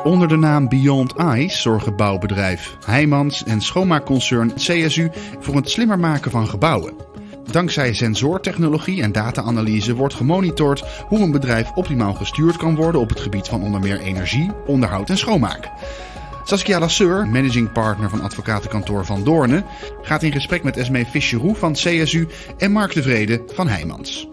Onder de naam Beyond Ice zorgen bouwbedrijf Heijmans en schoonmaakconcern CSU voor het slimmer maken van gebouwen. Dankzij sensortechnologie en data-analyse wordt gemonitord hoe een bedrijf optimaal gestuurd kan worden op het gebied van onder meer energie, onderhoud en schoonmaak. Saskia Lasseur, managing partner van advocatenkantoor Van Doorne, gaat in gesprek met Esmee Fischerou van CSU en Mark de Vrede van Heijmans.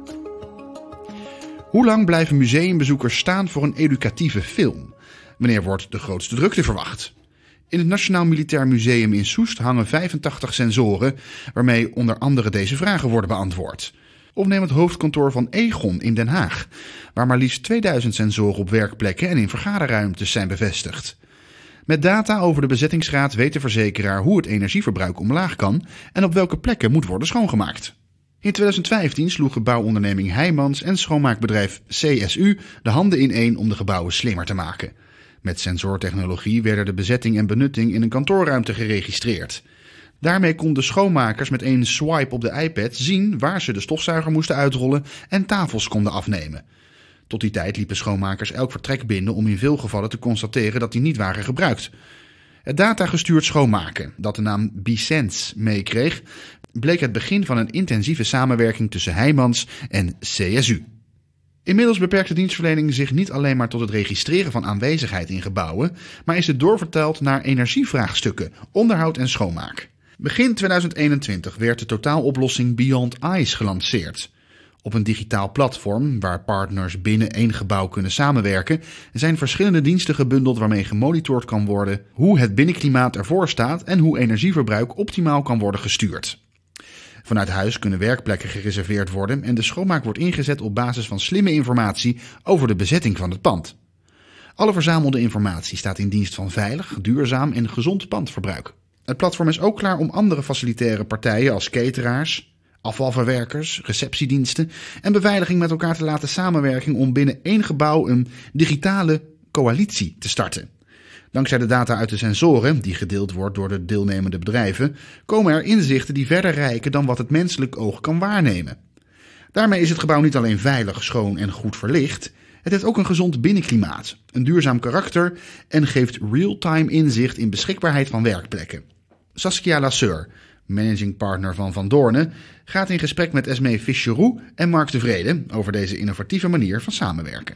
Hoe lang blijven museumbezoekers staan voor een educatieve film? Wanneer wordt de grootste drukte verwacht? In het Nationaal Militair Museum in Soest hangen 85 sensoren, waarmee onder andere deze vragen worden beantwoord. Of neem het hoofdkantoor van Egon in Den Haag, waar maar liefst 2000 sensoren op werkplekken en in vergaderruimtes zijn bevestigd. Met data over de bezettingsgraad weet de verzekeraar hoe het energieverbruik omlaag kan en op welke plekken moet worden schoongemaakt. In 2015 sloegen bouwonderneming Heijmans en schoonmaakbedrijf CSU de handen ineen om de gebouwen slimmer te maken. Met sensortechnologie werden de bezetting en benutting in een kantoorruimte geregistreerd. Daarmee konden schoonmakers met één swipe op de iPad zien waar ze de stofzuiger moesten uitrollen en tafels konden afnemen. Tot die tijd liepen schoonmakers elk vertrek binnen om in veel gevallen te constateren dat die niet waren gebruikt. Het datagestuurd schoonmaken, dat de naam Bisense meekreeg, bleek het begin van een intensieve samenwerking tussen Heijmans en CSU. Inmiddels beperkt de dienstverlening zich niet alleen maar tot het registreren van aanwezigheid in gebouwen, maar is het doorvertaald naar energievraagstukken, onderhoud en schoonmaak. Begin 2021 werd de totaaloplossing Beyond Ice gelanceerd. Op een digitaal platform, waar partners binnen één gebouw kunnen samenwerken, zijn verschillende diensten gebundeld waarmee gemonitord kan worden hoe het binnenklimaat ervoor staat en hoe energieverbruik optimaal kan worden gestuurd. Vanuit huis kunnen werkplekken gereserveerd worden en de schoonmaak wordt ingezet op basis van slimme informatie over de bezetting van het pand. Alle verzamelde informatie staat in dienst van veilig, duurzaam en gezond pandverbruik. Het platform is ook klaar om andere facilitaire partijen als cateraars, afvalverwerkers, receptiediensten en beveiliging met elkaar te laten samenwerken om binnen één gebouw een digitale coalitie te starten. Dankzij de data uit de sensoren, die gedeeld wordt door de deelnemende bedrijven, komen er inzichten die verder reiken dan wat het menselijk oog kan waarnemen. Daarmee is het gebouw niet alleen veilig, schoon en goed verlicht, het heeft ook een gezond binnenklimaat, een duurzaam karakter en geeft real-time inzicht in beschikbaarheid van werkplekken. Saskia Lasseur, managing partner van Van Doorne, gaat in gesprek met Esmee Fischerou en Mark de Vrede over deze innovatieve manier van samenwerken.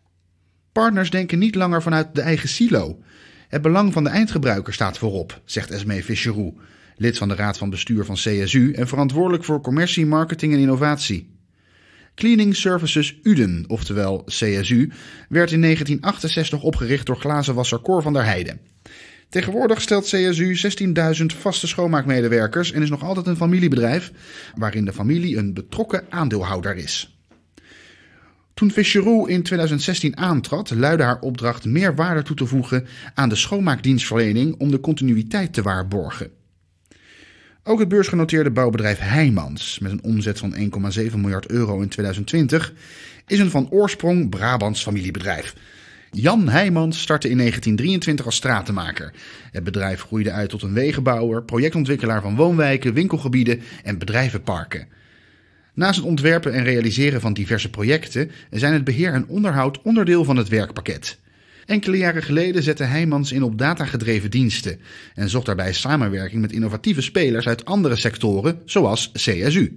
Partners denken niet langer vanuit de eigen silo. Het belang van de eindgebruiker staat voorop, zegt Esmee Fischerou, lid van de raad van bestuur van CSU en verantwoordelijk voor commercie, marketing en innovatie. Cleaning Services Uden, oftewel CSU, werd in 1968 opgericht door glazenwasser Cor van der Heijden. Tegenwoordig stelt CSU 16.000 vaste schoonmaakmedewerkers en is nog altijd een familiebedrijf, waarin de familie een betrokken aandeelhouder is. Toen Fischerou in 2016 aantrad, luidde haar opdracht meer waarde toe te voegen aan de schoonmaakdienstverlening om de continuïteit te waarborgen. Ook het beursgenoteerde bouwbedrijf Heijmans, met een omzet van 1,7 miljard euro in 2020, is een van oorsprong Brabants familiebedrijf. Jan Heijmans startte in 1923 als stratenmaker. Het bedrijf groeide uit tot een wegenbouwer, projectontwikkelaar van woonwijken, winkelgebieden en bedrijvenparken. Naast het ontwerpen en realiseren van diverse projecten zijn het beheer en onderhoud onderdeel van het werkpakket. Enkele jaren geleden zette Heijmans in op datagedreven diensten en zocht daarbij samenwerking met innovatieve spelers uit andere sectoren, zoals CSU.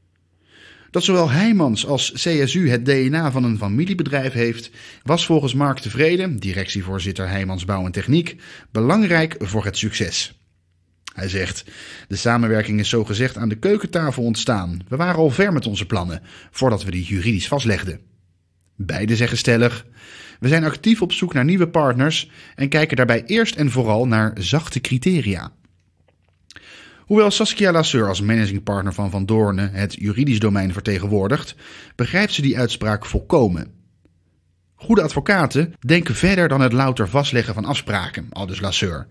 Dat zowel Heijmans als CSU het DNA van een familiebedrijf heeft, was volgens Mark de Vrede, directievoorzitter Heijmans Bouw en Techniek, belangrijk voor het succes. Hij zegt, de samenwerking is zogezegd aan de keukentafel ontstaan. We waren al ver met onze plannen, voordat we die juridisch vastlegden. Beiden zeggen stellig, we zijn actief op zoek naar nieuwe partners en kijken daarbij eerst en vooral naar zachte criteria. Hoewel Saskia Lasseur als managing partner van Van Doorne het juridisch domein vertegenwoordigt, begrijpt ze die uitspraak volkomen. Goede advocaten denken verder dan het louter vastleggen van afspraken, aldus Lasseur.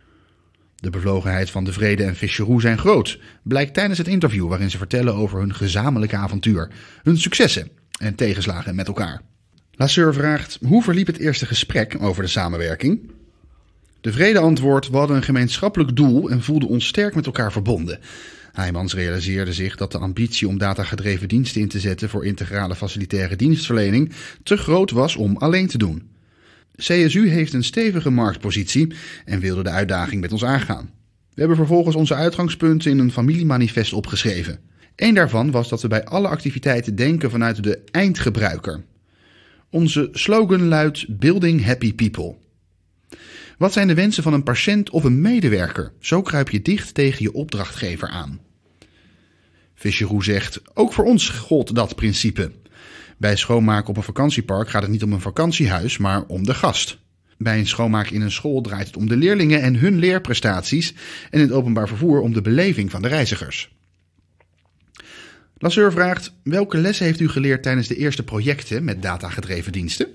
De bevlogenheid van de Vrede en Fischerou zijn groot, blijkt tijdens het interview waarin ze vertellen over hun gezamenlijke avontuur, hun successen en tegenslagen met elkaar. Lasseur vraagt, hoe verliep het eerste gesprek over de samenwerking? De Vrede antwoordt, we hadden een gemeenschappelijk doel en voelden ons sterk met elkaar verbonden. Heijmans realiseerde zich dat de ambitie om datagedreven diensten in te zetten voor integrale facilitaire dienstverlening te groot was om alleen te doen. CSU heeft een stevige marktpositie en wilde de uitdaging met ons aangaan. We hebben vervolgens onze uitgangspunten in een familiemanifest opgeschreven. Eén daarvan was dat we bij alle activiteiten denken vanuit de eindgebruiker. Onze slogan luidt Building Happy People. Wat zijn de wensen van een patiënt of een medewerker? Zo kruip je dicht tegen je opdrachtgever aan. Fischeroe zegt, ook voor ons gold dat principe. Bij schoonmaken op een vakantiepark gaat het niet om een vakantiehuis, maar om de gast. Bij een schoonmaak in een school draait het om de leerlingen en hun leerprestaties en in het openbaar vervoer om de beleving van de reizigers. Lasseur vraagt, welke lessen heeft u geleerd tijdens de eerste projecten met datagedreven diensten?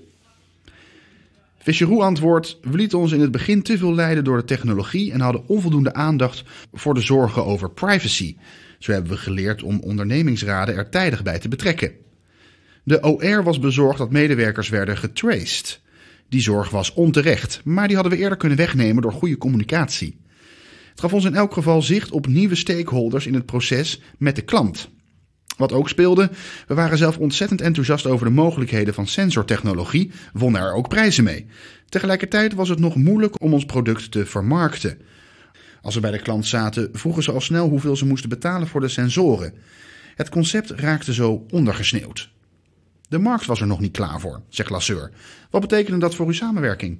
Fischeroe antwoordt, we lieten ons in het begin te veel leiden door de technologie en hadden onvoldoende aandacht voor de zorgen over privacy. Zo hebben we geleerd om ondernemingsraden er tijdig bij te betrekken. De OR was bezorgd dat medewerkers werden getraced. Die zorg was onterecht, maar die hadden we eerder kunnen wegnemen door goede communicatie. Het gaf ons in elk geval zicht op nieuwe stakeholders in het proces met de klant. Wat ook speelde, we waren zelf ontzettend enthousiast over de mogelijkheden van sensortechnologie, wonnen er ook prijzen mee. Tegelijkertijd was het nog moeilijk om ons product te vermarkten. Als we bij de klant zaten, vroegen ze al snel hoeveel ze moesten betalen voor de sensoren. Het concept raakte zo ondergesneeuwd. De markt was er nog niet klaar voor, zegt Lasseur. Wat betekende dat voor uw samenwerking?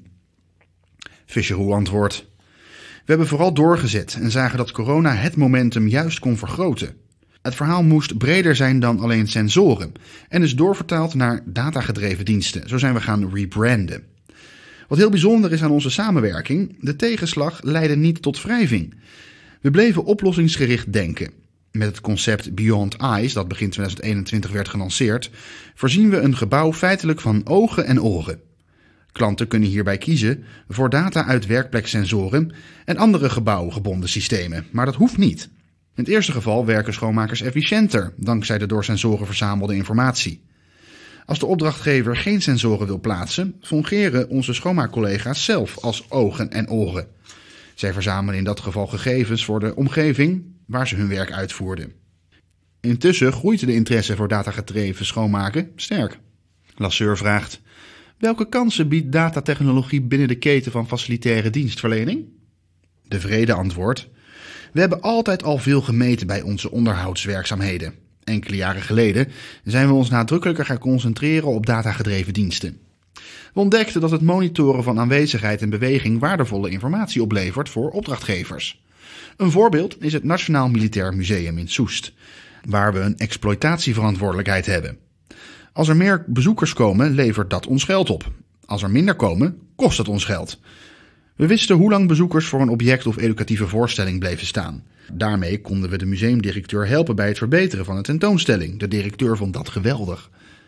Fischeroe antwoordt. We hebben vooral doorgezet en zagen dat corona het momentum juist kon vergroten. Het verhaal moest breder zijn dan alleen sensoren en is doorvertaald naar datagedreven diensten. Zo zijn we gaan rebranden. Wat heel bijzonder is aan onze samenwerking, de tegenslag leidde niet tot wrijving. We bleven oplossingsgericht denken. Met het concept Beyond Eyes, dat begin 2021 werd gelanceerd, voorzien we een gebouw feitelijk van ogen en oren. Klanten kunnen hierbij kiezen voor data uit werkpleksensoren en andere gebouwgebonden systemen, maar dat hoeft niet. In het eerste geval werken schoonmakers efficiënter, dankzij de door sensoren verzamelde informatie. Als de opdrachtgever geen sensoren wil plaatsen, fungeren onze schoonmaakcollega's zelf als ogen en oren. Zij verzamelen in dat geval gegevens voor de omgeving waar ze hun werk uitvoerden. Intussen groeit de interesse voor datagedreven schoonmaken sterk. Lasseur vraagt, welke kansen biedt datatechnologie binnen de keten van facilitaire dienstverlening? De Vrede antwoordt, we hebben altijd al veel gemeten bij onze onderhoudswerkzaamheden. Enkele jaren geleden zijn we ons nadrukkelijker gaan concentreren op datagedreven diensten. We ontdekten dat het monitoren van aanwezigheid en beweging waardevolle informatie oplevert voor opdrachtgevers. Een voorbeeld is het Nationaal Militair Museum in Soest, waar we een exploitatieverantwoordelijkheid hebben. Als er meer bezoekers komen, levert dat ons geld op. Als er minder komen, kost het ons geld. We wisten hoe lang bezoekers voor een object of educatieve voorstelling bleven staan. Daarmee konden we de museumdirecteur helpen bij het verbeteren van de tentoonstelling. De directeur vond dat geweldig.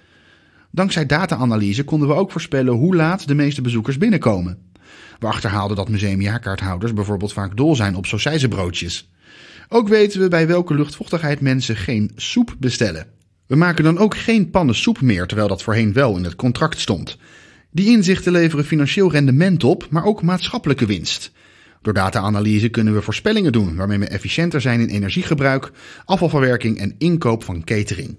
Dankzij data-analyse konden we ook voorspellen hoe laat de meeste bezoekers binnenkomen. We achterhaalden dat museumjaarkaarthouders bijvoorbeeld vaak dol zijn op sausijzenbroodjes. Ook weten we bij welke luchtvochtigheid mensen geen soep bestellen. We maken dan ook geen pannen soep meer, terwijl dat voorheen wel in het contract stond. Die inzichten leveren financieel rendement op, maar ook maatschappelijke winst. Door data-analyse kunnen we voorspellingen doen waarmee we efficiënter zijn in energiegebruik, afvalverwerking en inkoop van catering.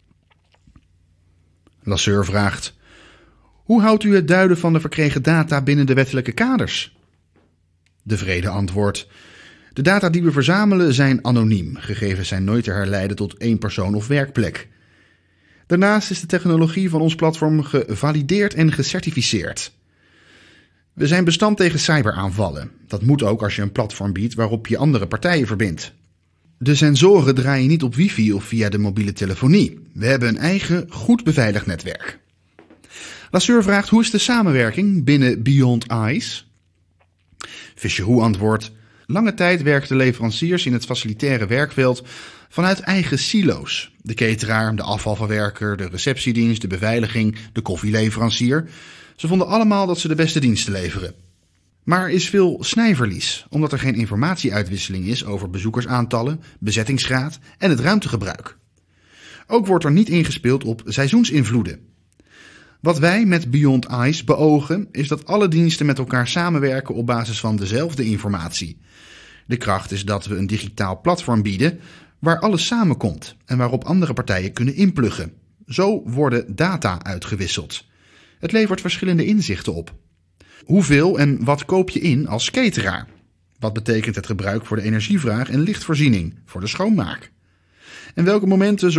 Lasseur vraagt, hoe houdt u het duiden van de verkregen data binnen de wettelijke kaders? De Vrede antwoordt, de data die we verzamelen zijn anoniem. Gegevens zijn nooit te herleiden tot één persoon of werkplek. Daarnaast is de technologie van ons platform gevalideerd en gecertificeerd. We zijn bestand tegen cyberaanvallen. Dat moet ook als je een platform biedt waarop je andere partijen verbindt. De sensoren draaien niet op wifi of via de mobiele telefonie. We hebben een eigen, goed beveiligd netwerk. Lasseur vraagt, hoe is de samenwerking binnen Beyond Eyes? Fischeroe antwoordt, lange tijd werkten leveranciers in het facilitaire werkveld vanuit eigen silo's. De cateraar, de afvalverwerker, de receptiedienst, de beveiliging, de koffieleverancier. Ze vonden allemaal dat ze de beste diensten leveren. Maar er is veel snijverlies, omdat er geen informatieuitwisseling is over bezoekersaantallen, bezettingsgraad en het ruimtegebruik. Ook wordt er niet ingespeeld op seizoensinvloeden. Wat wij met Beyond Eyes beogen is dat alle diensten met elkaar samenwerken op basis van dezelfde informatie. De kracht is dat we een digitaal platform bieden waar alles samenkomt en waarop andere partijen kunnen inpluggen. Zo worden data uitgewisseld. Het levert verschillende inzichten op. Hoeveel en wat koop je in als cateraar? Wat betekent het gebruik voor de energievraag en lichtvoorziening voor de schoonmaak? En op welke momenten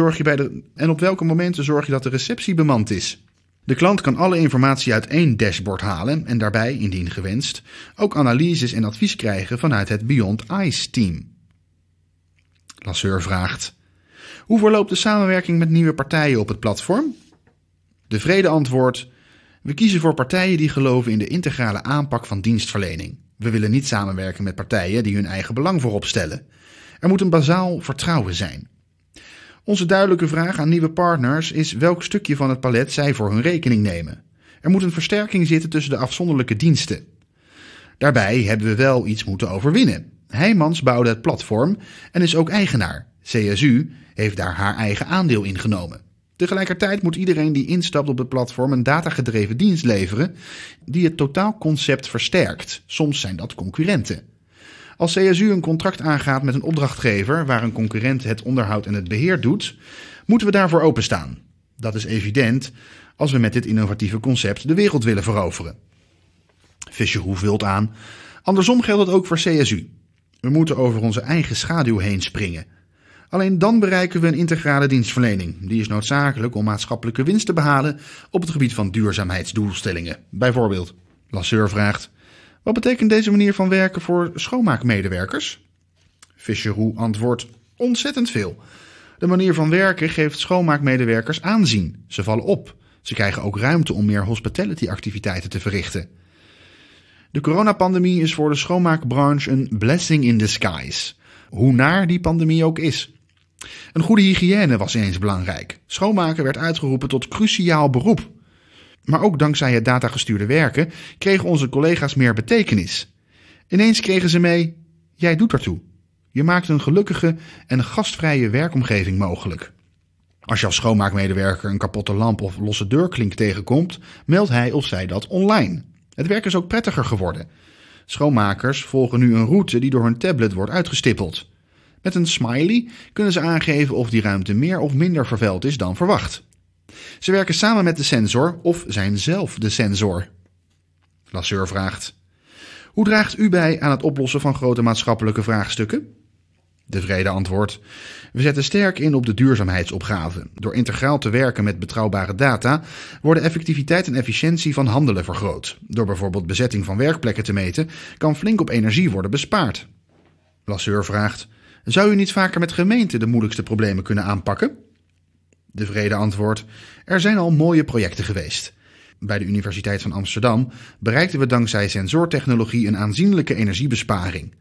zorg je dat de receptie bemand is? De klant kan alle informatie uit één dashboard halen en daarbij, indien gewenst, ook analyses en advies krijgen vanuit het Beyond Ice team. Lasseur vraagt: hoe verloopt de samenwerking met nieuwe partijen op het platform? De Vrede antwoordt: we kiezen voor partijen die geloven in de integrale aanpak van dienstverlening. We willen niet samenwerken met partijen die hun eigen belang voorop stellen. Er moet een bazaal vertrouwen zijn. Onze duidelijke vraag aan nieuwe partners is welk stukje van het palet zij voor hun rekening nemen. Er moet een versterking zitten tussen de afzonderlijke diensten. Daarbij hebben we wel iets moeten overwinnen. Heijmans bouwde het platform en is ook eigenaar. CSU heeft daar haar eigen aandeel in genomen. Tegelijkertijd moet iedereen die instapt op het platform een datagedreven dienst leveren die het totaalconcept versterkt. Soms zijn dat concurrenten. Als CSU een contract aangaat met een opdrachtgever waar een concurrent het onderhoud en het beheer doet, moeten we daarvoor openstaan. Dat is evident als we met dit innovatieve concept de wereld willen veroveren. Fischer vult aan: andersom geldt het ook voor CSU. We moeten over onze eigen schaduw heen springen. Alleen dan bereiken we een integrale dienstverlening. Die is noodzakelijk om maatschappelijke winst te behalen op het gebied van duurzaamheidsdoelstellingen. Bijvoorbeeld. Lasseur vraagt: wat betekent deze manier van werken voor schoonmaakmedewerkers? Fischer antwoordt: ontzettend veel. De manier van werken geeft schoonmaakmedewerkers aanzien. Ze vallen op. Ze krijgen ook ruimte om meer hospitality-activiteiten te verrichten. De coronapandemie is voor de schoonmaakbranche een blessing in disguise. Hoe naar die pandemie ook is. Een goede hygiëne was ineens belangrijk. Schoonmaken werd uitgeroepen tot cruciaal beroep. Maar ook dankzij het datagestuurde werken kregen onze collega's meer betekenis. Ineens kregen ze mee: jij doet ertoe. Je maakt een gelukkige en gastvrije werkomgeving mogelijk. Als je als schoonmaakmedewerker een kapotte lamp of losse deurklink tegenkomt, meldt hij of zij dat online. Het werk is ook prettiger geworden. Schoonmakers volgen nu een route die door hun tablet wordt uitgestippeld. Met een smiley kunnen ze aangeven of die ruimte meer of minder vervuild is dan verwacht. Ze werken samen met de sensor of zijn zelf de sensor. Lasseur vraagt: hoe draagt u bij aan het oplossen van grote maatschappelijke vraagstukken? De Vrede antwoordt: we zetten sterk in op de duurzaamheidsopgave. Door integraal te werken met betrouwbare data worden effectiviteit en efficiëntie van handelen vergroot. Door bijvoorbeeld bezetting van werkplekken te meten kan flink op energie worden bespaard. Lasseur vraagt: zou u niet vaker met gemeenten de moeilijkste problemen kunnen aanpakken? De Vrede antwoordt: er zijn al mooie projecten geweest. Bij de Universiteit van Amsterdam bereikten we dankzij sensortechnologie een aanzienlijke energiebesparing.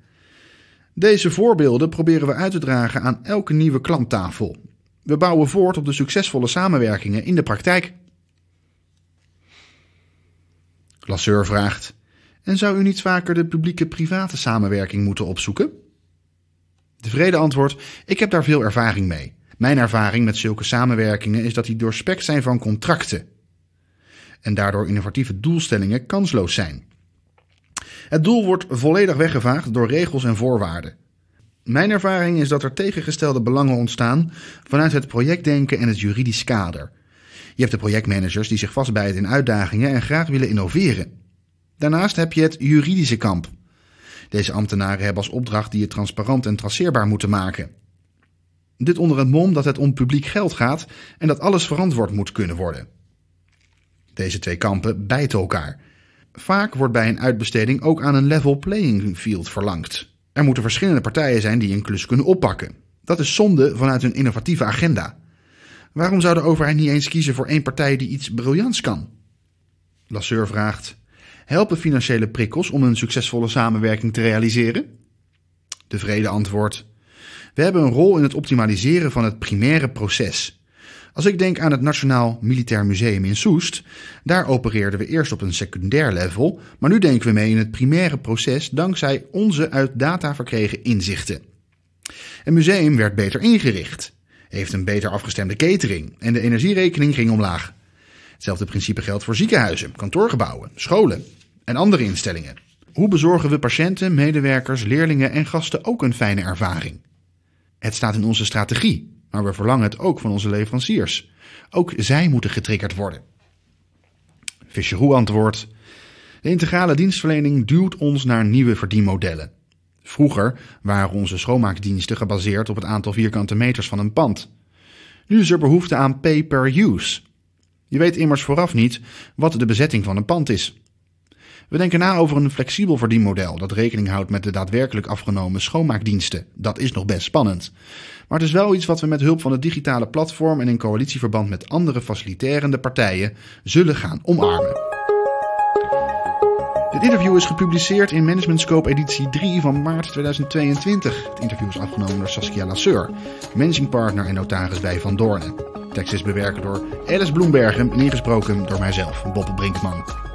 Deze voorbeelden proberen we uit te dragen aan elke nieuwe klanttafel. We bouwen voort op de succesvolle samenwerkingen in de praktijk. Lasseur vraagt: en zou u niet vaker de publieke-private samenwerking moeten opzoeken? De Vrede antwoordt: ik heb daar veel ervaring mee. Mijn ervaring met zulke samenwerkingen is dat die doorspekt zijn van contracten. En daardoor innovatieve doelstellingen kansloos zijn. Het doel wordt volledig weggevaagd door regels en voorwaarden. Mijn ervaring is dat er tegengestelde belangen ontstaan vanuit het projectdenken en het juridisch kader. Je hebt de projectmanagers die zich vastbijten in uitdagingen en graag willen innoveren. Daarnaast heb je het juridische kamp. Deze ambtenaren hebben als opdracht die het transparant en traceerbaar moeten maken. Dit onder het mom dat het om publiek geld gaat en dat alles verantwoord moet kunnen worden. Deze twee kampen bijten elkaar. Vaak wordt bij een uitbesteding ook aan een level playing field verlangd. Er moeten verschillende partijen zijn die een klus kunnen oppakken. Dat is zonde vanuit een innovatieve agenda. Waarom zou de overheid niet eens kiezen voor één partij die iets briljants kan? Lasseur vraagt: helpen financiële prikkels om een succesvolle samenwerking te realiseren? De Vrede antwoordt: we hebben een rol in het optimaliseren van het primaire proces. Als ik denk aan het Nationaal Militair Museum in Soest, daar opereerden we eerst op een secundair level, maar nu denken we mee in het primaire proces dankzij onze uit data verkregen inzichten. Het museum werd beter ingericht, heeft een beter afgestemde catering en de energierekening ging omlaag. Hetzelfde principe geldt voor ziekenhuizen, kantoorgebouwen, scholen en andere instellingen. Hoe bezorgen we patiënten, medewerkers, leerlingen en gasten ook een fijne ervaring? Het staat in onze strategie. Maar we verlangen het ook van onze leveranciers. Ook zij moeten getriggerd worden. Fischer antwoordt: De integrale dienstverlening duwt ons naar nieuwe verdienmodellen. Vroeger waren onze schoonmaakdiensten gebaseerd op het aantal vierkante meters van een pand. Nu is er behoefte aan pay-per-use. Je weet immers vooraf niet wat de bezetting van een pand is. We denken na over een flexibel verdienmodel dat rekening houdt met de daadwerkelijk afgenomen schoonmaakdiensten. Dat is nog best spannend. Maar het is wel iets wat we met hulp van het digitale platform en in coalitieverband met andere faciliterende partijen zullen gaan omarmen. Dit interview is gepubliceerd in Management Scope editie 3 van maart 2022. Het interview is afgenomen door Saskia Lasseur, managing partner en notaris bij Van Doornen. De tekst is bewerkt door Alice Bloembergen en ingesproken door mijzelf, Bob Brinkman.